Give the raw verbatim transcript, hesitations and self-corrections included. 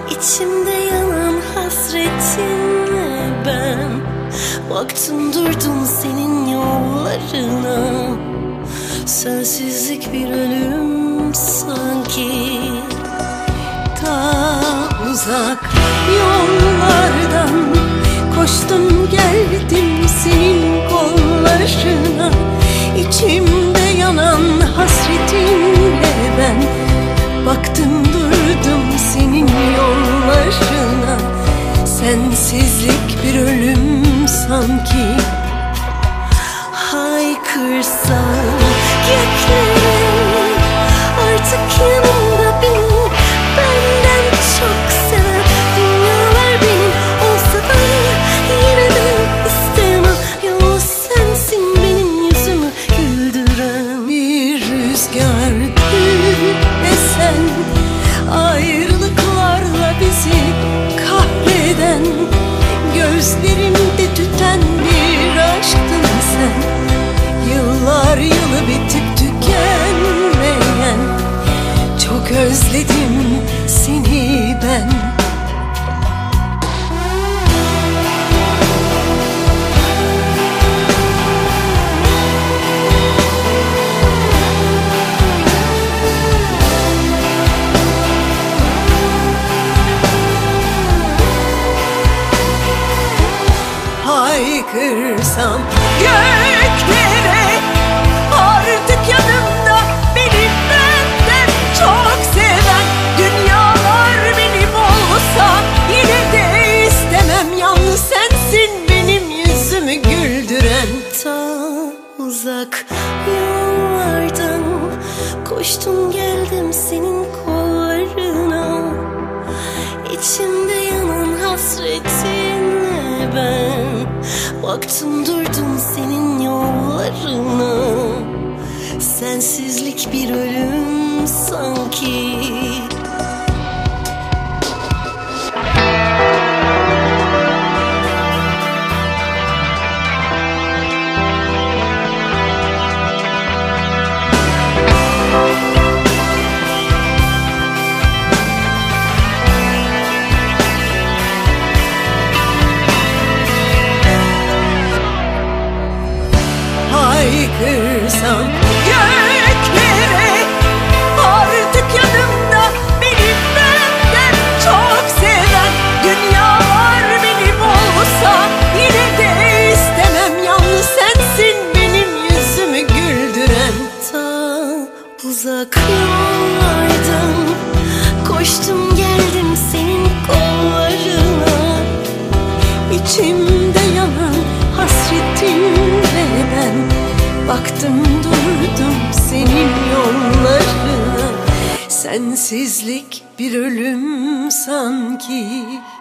İçimde yanan hasretinle ben baktım durdum senin yollarına. Sensizlik bir ölüm sanki. Ta uzak yollardan koştum geldim senin kollarına. İçimde yanan hasretinle ben baktım durdum senin yollarına. Sensizlik bir ölüm sanki. Haykırsam göklerim artık yanımda beni, benden çok seven dünyalar benim olsa da yine de istemem. Yalnız sensin benim yüzümü güldüren. Bir rüzgardı esen, ayrılıklarla bizi kahreden, gözlerimde tüten bir aşktın sen. Yıllar yılı bitip tükenmeyen, çok özledim seni ben. Haykırsam göklere artık yanımda beni benden çok seven dünyalar benim olsa yine de istemem. Yalnız sensin benim yüzümü güldüren. Ta uzak yollardan koştum geldim senin kollarına. İçimde yanan hasretinle ben baktım durdum senin yollarına. Sensizlik bir ölüm sanki. Haykırsam göklere artık yanımda beni benden çok seven dünyalar benim olsa yine de istemem. Yalnız sensin benim yüzümü güldüren. Ta uzak yollardan koştum geldim senin kollarına. İçimde yanan hasretinle ben baktım durdum senin yollarına. Sensizlik bir ölüm sanki.